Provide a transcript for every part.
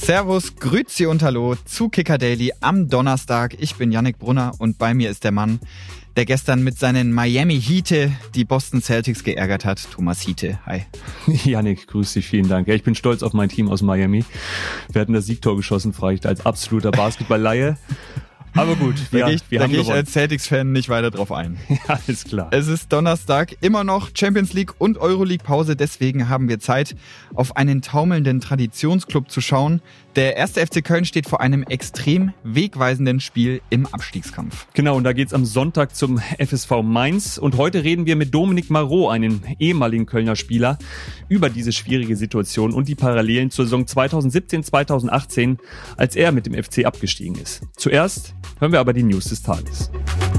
Servus, Grüezi und Hallo zu Kicker Daily am Donnerstag. Ich bin Yannick Brunner und bei mir ist der Mann, der gestern mit seinen Miami Heat die Boston Celtics geärgert hat. Thomas Hiete, hi. Yannick, grüß dich, vielen Dank. Ja, ich bin stolz auf mein Team aus Miami. Wir hatten das Siegtor geschossen, vielleicht als absoluter Basketball-Laie. Aber gut, wir haben gewonnen. Da gehe ich als Celtics-Fan nicht weiter drauf ein. Ja, ist klar. Es ist Donnerstag, immer noch Champions League und Euroleague-Pause. Deswegen haben wir Zeit, auf einen taumelnden Traditionsclub zu schauen. Der 1. FC Köln steht vor einem extrem wegweisenden Spiel im Abstiegskampf. Genau, und da geht's am Sonntag zum FSV Mainz. Und heute reden wir mit Dominique Marot, einem ehemaligen Kölner Spieler, über diese schwierige Situation und die Parallelen zur Saison 2017-2018, als er mit dem FC abgestiegen ist. Zuerst hören wir aber die News des Tages.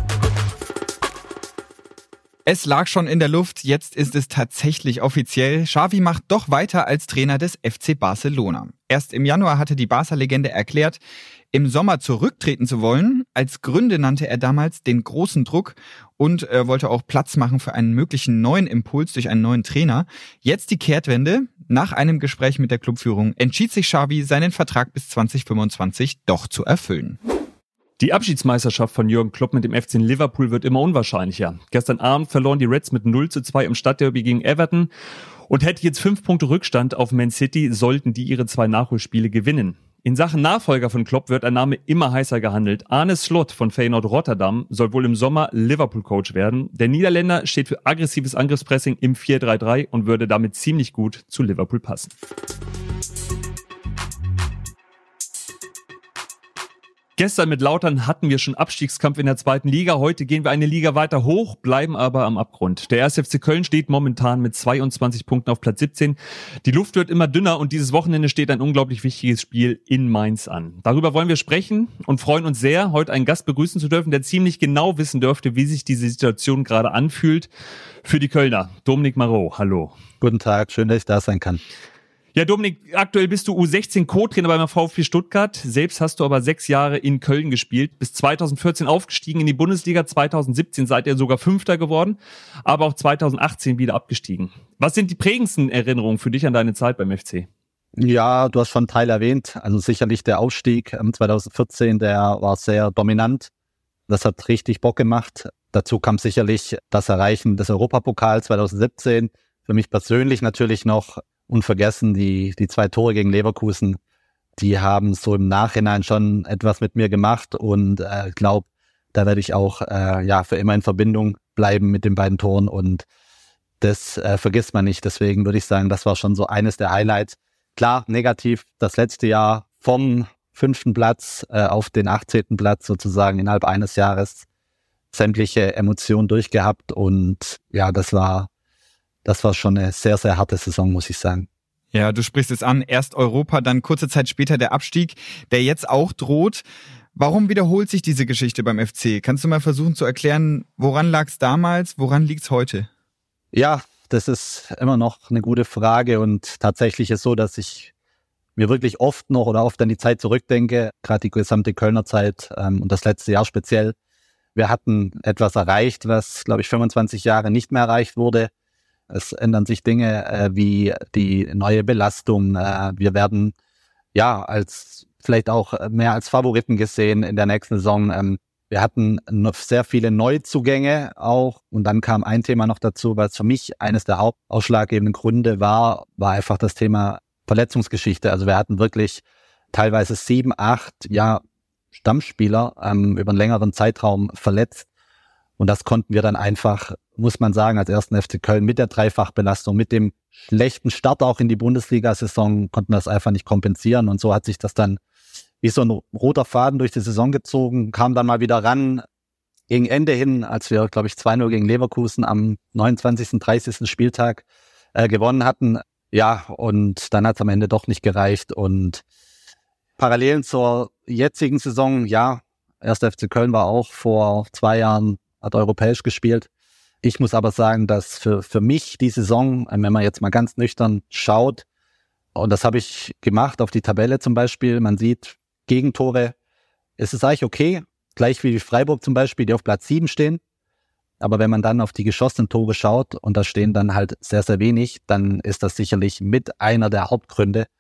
Es lag schon in der Luft, jetzt ist es tatsächlich offiziell. Xavi macht doch weiter als Trainer des FC Barcelona. Erst im Januar hatte die Barca-Legende erklärt, im Sommer zurücktreten zu wollen. Als Gründe nannte er damals den großen Druck und wollte auch Platz machen für einen möglichen neuen Impuls durch einen neuen Trainer. Jetzt die Kehrtwende. Nach einem Gespräch mit der Clubführung entschied sich Xavi, seinen Vertrag bis 2025 doch zu erfüllen. Die Abschiedsmeisterschaft von Jürgen Klopp mit dem FC Liverpool wird immer unwahrscheinlicher. Gestern Abend verloren die Reds mit 0:2 im Stadtderby gegen Everton und hätte jetzt 5 Punkte Rückstand auf Man City, sollten die ihre 2 Nachholspiele gewinnen. In Sachen Nachfolger von Klopp wird ein Name immer heißer gehandelt. Arne Slot von Feyenoord Rotterdam soll wohl im Sommer Liverpool-Coach werden. Der Niederländer steht für aggressives Angriffspressing im 4-3-3 und würde damit ziemlich gut zu Liverpool passen. Gestern mit Lautern hatten wir schon Abstiegskampf in der 2. Liga. Heute gehen wir eine Liga weiter hoch, bleiben aber am Abgrund. Der 1. FC Köln steht momentan mit 22 Punkten auf Platz 17. Die Luft wird immer dünner und dieses Wochenende steht ein unglaublich wichtiges Spiel in Mainz an. Darüber wollen wir sprechen und freuen uns sehr, heute einen Gast begrüßen zu dürfen, der ziemlich genau wissen dürfte, wie sich diese Situation gerade anfühlt für die Kölner. Dominique Marot, hallo. Guten Tag, schön, dass ich da sein kann. Ja, Dominik, aktuell bist du U16 Co-Trainer beim VfB Stuttgart. Selbst hast du aber 6 Jahre in Köln gespielt. Bis 2014 aufgestiegen in die Bundesliga. 2017 seid ihr sogar Fünfter geworden, aber auch 2018 wieder abgestiegen. Was sind die prägendsten Erinnerungen für dich an deine Zeit beim FC? Ja, du hast schon einen Teil erwähnt. Also sicherlich der Aufstieg 2014, der war sehr dominant. Das hat richtig Bock gemacht. Dazu kam sicherlich das Erreichen des Europapokals 2017. Für mich persönlich natürlich noch unvergessen, die 2 Tore gegen Leverkusen, die haben so im Nachhinein schon etwas mit mir gemacht und glaube, da werde ich auch für immer in Verbindung bleiben mit den beiden Toren und das vergisst man nicht. Deswegen würde ich sagen, das war schon so eines der Highlights. Klar, negativ das letzte Jahr vom 5. Platz auf den 18. Platz sozusagen innerhalb eines Jahres sämtliche Emotionen durchgehabt und ja, das war schon eine sehr, sehr harte Saison, muss ich sagen. Ja, du sprichst es an. Erst Europa, dann kurze Zeit später der Abstieg, der jetzt auch droht. Warum wiederholt sich diese Geschichte beim FC? Kannst du mal versuchen zu erklären, woran lag es damals, woran liegt es heute? Ja, das ist immer noch eine gute Frage und tatsächlich ist so, dass ich mir wirklich oft an die Zeit zurückdenke, gerade die gesamte Kölner Zeit und das letzte Jahr speziell. Wir hatten etwas erreicht, was, glaube ich, 25 Jahre nicht mehr erreicht wurde. Es ändern sich Dinge wie die neue Belastung. Wir werden als vielleicht auch mehr als Favoriten gesehen in der nächsten Saison. Wir hatten noch sehr viele Neuzugänge auch und dann kam ein Thema noch dazu, was für mich eines der hauptausschlaggebenden Gründe war einfach das Thema Verletzungsgeschichte. Also wir hatten wirklich teilweise 7, 8 Stammspieler über einen längeren Zeitraum verletzt. Und das konnten wir dann einfach, muss man sagen, als 1. FC Köln mit der Dreifachbelastung, mit dem schlechten Start auch in die Bundesliga-Saison, konnten das einfach nicht kompensieren. Und so hat sich das dann wie so ein roter Faden durch die Saison gezogen, kam dann mal wieder ran gegen Ende hin, als wir, glaube ich, 2-0 gegen Leverkusen am 29., 30. Spieltag gewonnen hatten. Ja, und dann hat es am Ende doch nicht gereicht. Und Parallelen zur jetzigen Saison, 1. FC Köln war auch vor 2 Jahren, hat europäisch gespielt. Ich muss aber sagen, dass für mich die Saison, wenn man jetzt mal ganz nüchtern schaut, und das habe ich gemacht auf die Tabelle zum Beispiel, man sieht Gegentore, es ist eigentlich okay, gleich wie Freiburg zum Beispiel, die auf Platz 7 stehen. Aber wenn man dann auf die geschossenen Tore schaut und da stehen dann halt sehr, sehr wenig, dann ist das sicherlich mit einer der Hauptgründe,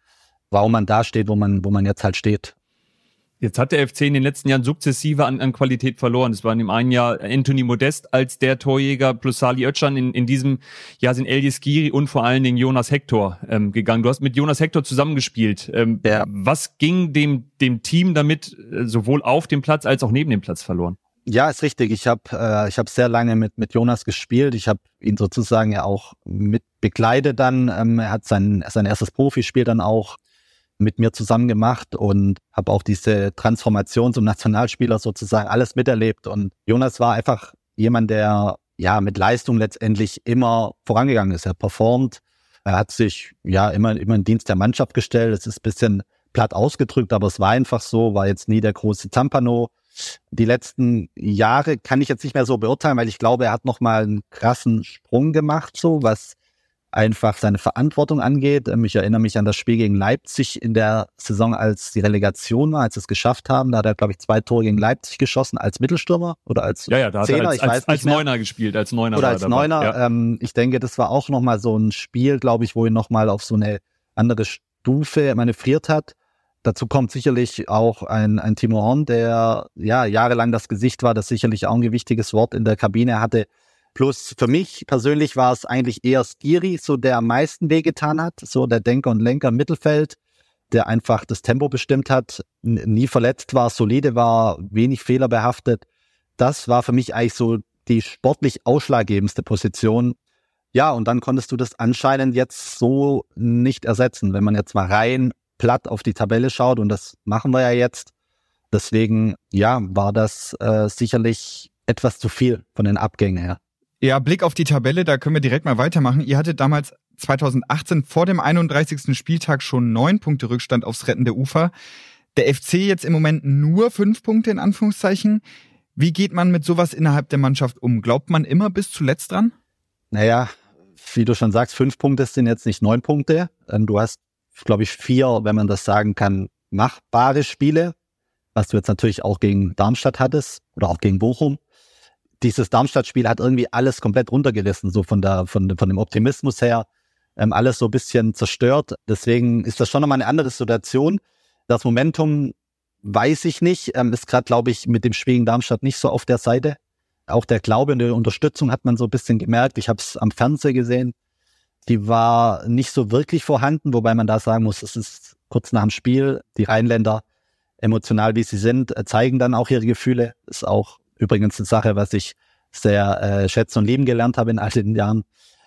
warum man da steht, wo man jetzt halt steht. Jetzt hat der FC in den letzten Jahren sukzessive an Qualität verloren. Es waren im einen Jahr Anthony Modest als der Torjäger plus Salih Özcan. In diesem Jahr sind Eljis Giri und vor allen Dingen Jonas Hector gegangen. Du hast mit Jonas Hector zusammengespielt. Ja. Was ging dem Team damit sowohl auf dem Platz als auch neben dem Platz verloren? Ja, ist richtig. Ich hab sehr lange mit Jonas gespielt. Ich habe ihn sozusagen ja auch mit begleitet dann. Er hat sein erstes Profispiel dann auch mit mir zusammen gemacht und habe auch diese Transformation zum Nationalspieler sozusagen alles miterlebt. Und Jonas war einfach jemand, der ja mit Leistung letztendlich immer vorangegangen ist. Er performt, er hat sich ja immer in Dienst der Mannschaft gestellt. Es ist ein bisschen platt ausgedrückt, aber es war einfach so, war jetzt nie der große Zampano. Die letzten Jahre kann ich jetzt nicht mehr so beurteilen, weil ich glaube, er hat nochmal einen krassen Sprung gemacht, so was einfach seine Verantwortung angeht. Ich erinnere mich an das Spiel gegen Leipzig in der Saison, als die Relegation war, als sie es geschafft haben. Da hat er, glaube ich, 2 Tore gegen Leipzig geschossen als Mittelstürmer oder als da hat Zehner. Er als Neuner gespielt, als Neuner. Oder als Neuner. Ja. Ich denke, das war auch nochmal so ein Spiel, glaube ich, wo ihn nochmal auf so eine andere Stufe manövriert hat. Dazu kommt sicherlich auch ein Timo Horn, der ja jahrelang das Gesicht war, das sicherlich auch ein gewichtiges Wort in der Kabine hatte. Plus für mich persönlich war es eigentlich eher Skiri, so der am meisten wehgetan hat, so der Denker und Lenker im Mittelfeld, der einfach das Tempo bestimmt hat, nie verletzt war, solide war, wenig fehlerbehaftet. Das war für mich eigentlich so die sportlich ausschlaggebendste Position. Ja, und dann konntest du das anscheinend jetzt so nicht ersetzen, wenn man jetzt mal rein platt auf die Tabelle schaut, und das machen wir ja jetzt. Deswegen, ja, war das sicherlich etwas zu viel von den Abgängen her. Ja, Blick auf die Tabelle, da können wir direkt mal weitermachen. Ihr hattet damals 2018 vor dem 31. Spieltag schon 9 Punkte Rückstand aufs rettende Ufer. Der FC jetzt im Moment nur 5 Punkte in Anführungszeichen. Wie geht man mit sowas innerhalb der Mannschaft um? Glaubt man immer bis zuletzt dran? Naja, wie du schon sagst, 5 Punkte sind jetzt nicht 9 Punkte. Du hast, glaube ich, 4, wenn man das sagen kann, machbare Spiele, was du jetzt natürlich auch gegen Darmstadt hattest oder auch gegen Bochum. Dieses Darmstadt-Spiel hat irgendwie alles komplett runtergerissen, so von dem Optimismus her, alles so ein bisschen zerstört. Deswegen ist das schon nochmal eine andere Situation. Das Momentum weiß ich nicht, ist gerade, glaube ich, mit dem Spiel gegen Darmstadt nicht so auf der Seite. Auch der Glaube und die Unterstützung hat man so ein bisschen gemerkt. Ich habe es am Fernseher gesehen. Die war nicht so wirklich vorhanden, wobei man da sagen muss, es ist kurz nach dem Spiel. Die Rheinländer, emotional wie sie sind, zeigen dann auch ihre Gefühle. Ist auch übrigens eine Sache, was ich sehr schätzen und lieben gelernt habe in all den Jahren.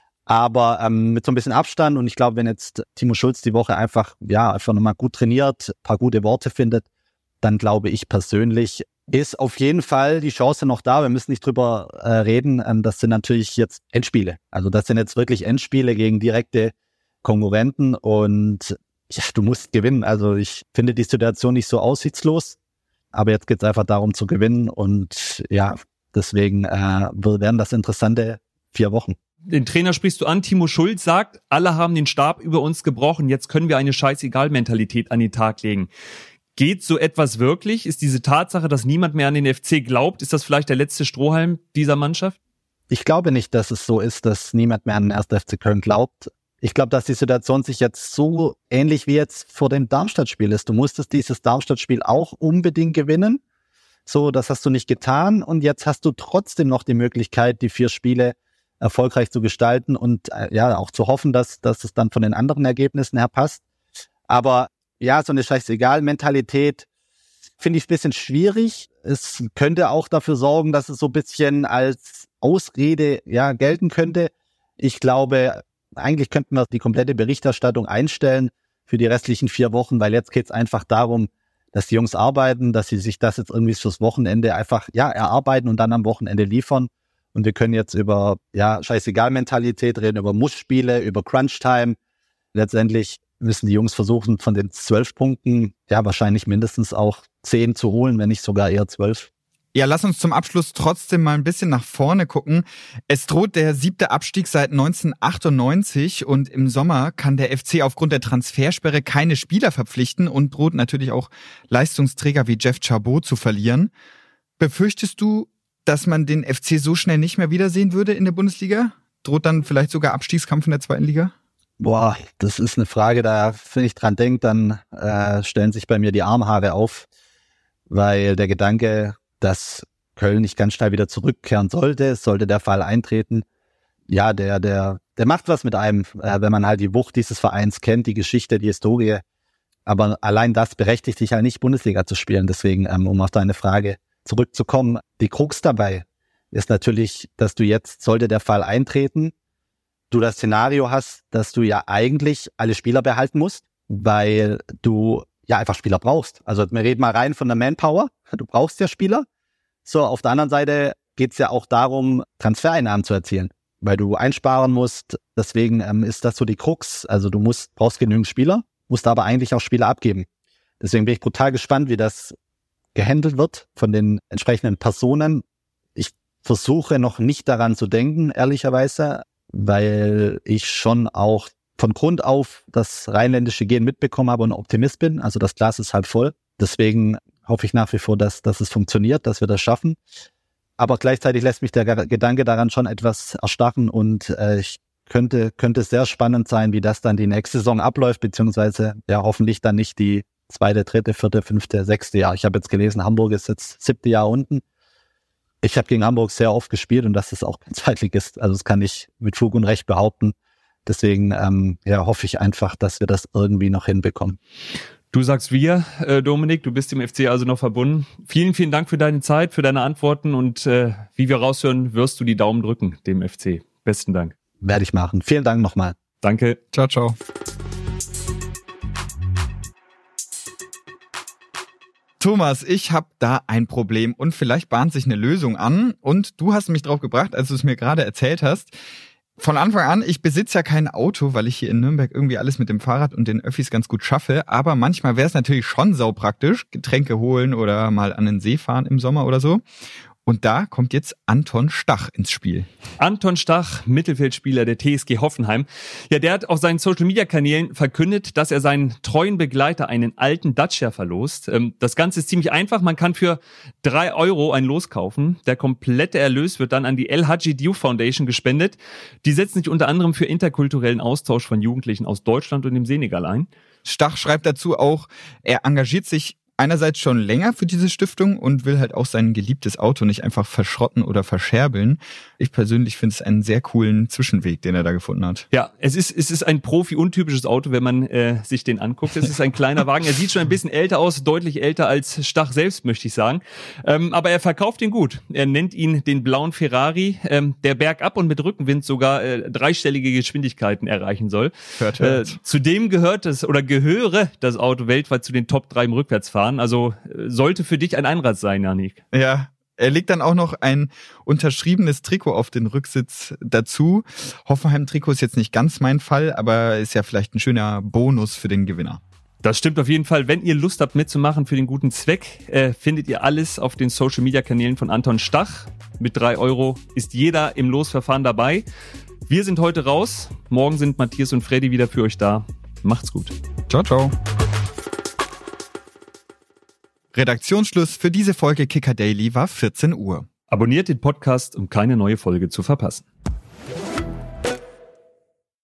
Aber mit so ein bisschen Abstand, und ich glaube, wenn jetzt Timo Schulz die Woche einfach nochmal gut trainiert, ein paar gute Worte findet, dann glaube ich persönlich, ist auf jeden Fall die Chance noch da. Wir müssen nicht drüber reden. Das sind natürlich jetzt Endspiele. Also das sind jetzt wirklich Endspiele gegen direkte Konkurrenten, und ja, du musst gewinnen. Also ich finde die Situation nicht so aussichtslos. Aber jetzt geht es einfach darum zu gewinnen, und ja, deswegen werden das interessante 4 Wochen. Den Trainer sprichst du an, Timo Schulz sagt, alle haben den Stab über uns gebrochen, jetzt können wir eine Scheißegal-Mentalität an den Tag legen. Geht so etwas wirklich? Ist diese Tatsache, dass niemand mehr an den FC glaubt, ist das vielleicht der letzte Strohhalm dieser Mannschaft? Ich glaube nicht, dass es so ist, dass niemand mehr an den 1. FC Köln glaubt. Ich glaube, dass die Situation sich jetzt so ähnlich wie jetzt vor dem Darmstadt-Spiel ist. Du musstest dieses Darmstadt-Spiel auch unbedingt gewinnen. So, das hast du nicht getan, und jetzt hast du trotzdem noch die Möglichkeit, die 4 Spiele erfolgreich zu gestalten und auch zu hoffen, dass es dann von den anderen Ergebnissen her passt. Aber ja, so eine Scheißegal-Mentalität finde ich ein bisschen schwierig. Es könnte auch dafür sorgen, dass es so ein bisschen als Ausrede gelten könnte. Ich glaube, eigentlich könnten wir die komplette Berichterstattung einstellen für die restlichen 4 Wochen, weil jetzt geht es einfach darum, dass die Jungs arbeiten, dass sie sich das jetzt irgendwie fürs Wochenende einfach erarbeiten und dann am Wochenende liefern. Und wir können jetzt über Scheißegal-Mentalität reden, über Muss-Spiele, über Crunch-Time. Letztendlich müssen die Jungs versuchen, von den 12 Punkten wahrscheinlich mindestens auch 10 zu holen, wenn nicht sogar eher 12. Ja, lass uns zum Abschluss trotzdem mal ein bisschen nach vorne gucken. Es droht der 7. Abstieg seit 1998, und im Sommer kann der FC aufgrund der Transfersperre keine Spieler verpflichten und droht natürlich auch Leistungsträger wie Jeff Chabot zu verlieren. Befürchtest du, dass man den FC so schnell nicht mehr wiedersehen würde in der Bundesliga? Droht dann vielleicht sogar Abstiegskampf in der 2. Liga? Boah, das ist eine Frage, da, wenn ich dran denke, dann stellen sich bei mir die Armhaare auf, weil der Gedanke, dass Köln nicht ganz schnell wieder zurückkehren sollte der Fall eintreten, ja, der macht was mit einem, wenn man halt die Wucht dieses Vereins kennt, die Geschichte, die Historie. Aber allein das berechtigt dich halt nicht, Bundesliga zu spielen. Deswegen, um auf deine Frage zurückzukommen, die Krux dabei ist natürlich, dass du jetzt, sollte der Fall eintreten, du das Szenario hast, dass du ja eigentlich alle Spieler behalten musst, weil du ja einfach Spieler brauchst. Also wir reden mal rein von der Manpower, du brauchst ja Spieler. So, auf der anderen Seite geht's ja auch darum, Transfereinnahmen zu erzielen, weil du einsparen musst. Deswegen ist das so die Krux. Also du brauchst genügend Spieler, musst aber eigentlich auch Spieler abgeben. Deswegen bin ich brutal gespannt, wie das gehandelt wird von den entsprechenden Personen. Ich versuche noch nicht daran zu denken, ehrlicherweise, weil ich schon auch von Grund auf das rheinländische Gen mitbekommen habe und Optimist bin. Also das Glas ist halb voll. Deswegen hoffe ich nach wie vor, dass es funktioniert, dass wir das schaffen. Aber gleichzeitig lässt mich der Gedanke daran schon etwas erstarren und ich könnte sehr spannend sein, wie das dann die nächste Saison abläuft, beziehungsweise ja hoffentlich dann nicht die 2., 3., 4., 5., 6. Jahr. Ich habe jetzt gelesen, Hamburg ist jetzt 7. Jahr unten. Ich habe gegen Hamburg sehr oft gespielt und das ist auch kein Zweitligist. Also das kann ich mit Fug und Recht behaupten. Deswegen hoffe ich einfach, dass wir das irgendwie noch hinbekommen. Du sagst wir, Dominik, du bist dem FC also noch verbunden. Vielen, vielen Dank für deine Zeit, für deine Antworten und wie wir raushören, wirst du die Daumen drücken dem FC. Besten Dank. Werde ich machen. Vielen Dank nochmal. Danke. Ciao, ciao. Thomas, ich habe da ein Problem und vielleicht bahnt sich eine Lösung an und du hast mich drauf gebracht, als du es mir gerade erzählt hast. Von Anfang an, ich besitze ja kein Auto, weil ich hier in Nürnberg irgendwie alles mit dem Fahrrad und den Öffis ganz gut schaffe, aber manchmal wäre es natürlich schon saupraktisch, Getränke holen oder mal an den See fahren im Sommer oder so. Und da kommt jetzt Anton Stach ins Spiel. Anton Stach, Mittelfeldspieler der TSG Hoffenheim. Ja, der hat auf seinen Social-Media-Kanälen verkündet, dass er seinen treuen Begleiter einen alten Dacia verlost. Das Ganze ist ziemlich einfach. Man kann für 3 € ein Los kaufen. Der komplette Erlös wird dann an die El Hadji Diouf Foundation gespendet. Die setzt sich unter anderem für interkulturellen Austausch von Jugendlichen aus Deutschland und dem Senegal ein. Stach schreibt dazu auch, er engagiert sich einerseits schon länger für diese Stiftung und will halt auch sein geliebtes Auto nicht einfach verschrotten oder verscherbeln. Ich persönlich finde es einen sehr coolen Zwischenweg, den er da gefunden hat. Ja, es ist ein Profi-untypisches Auto, wenn man sich den anguckt. Es ist ein kleiner Wagen. Er sieht schon ein bisschen älter aus, deutlich älter als Stach selbst, möchte ich sagen. Aber er verkauft ihn gut. Er nennt ihn den blauen Ferrari, der bergab und mit Rückenwind sogar 3-stellige Geschwindigkeiten erreichen soll. Hört. Zudem gehöre das Auto weltweit zu den Top 3 im Rückwärtsfahren. Also sollte für dich ein Einrad sein, Janik. Ja, er legt dann auch noch ein unterschriebenes Trikot auf den Rücksitz dazu. Hoffenheim-Trikot ist jetzt nicht ganz mein Fall, aber ist ja vielleicht ein schöner Bonus für den Gewinner. Das stimmt auf jeden Fall. Wenn ihr Lust habt mitzumachen für den guten Zweck, findet ihr alles auf den Social-Media-Kanälen von Anton Stach. Mit 3 € ist jeder im Losverfahren dabei. Wir sind heute raus. Morgen sind Matthias und Freddy wieder für euch da. Macht's gut. Ciao, ciao. Redaktionsschluss für diese Folge Kicker Daily war 14 Uhr. Abonniert den Podcast, um keine neue Folge zu verpassen.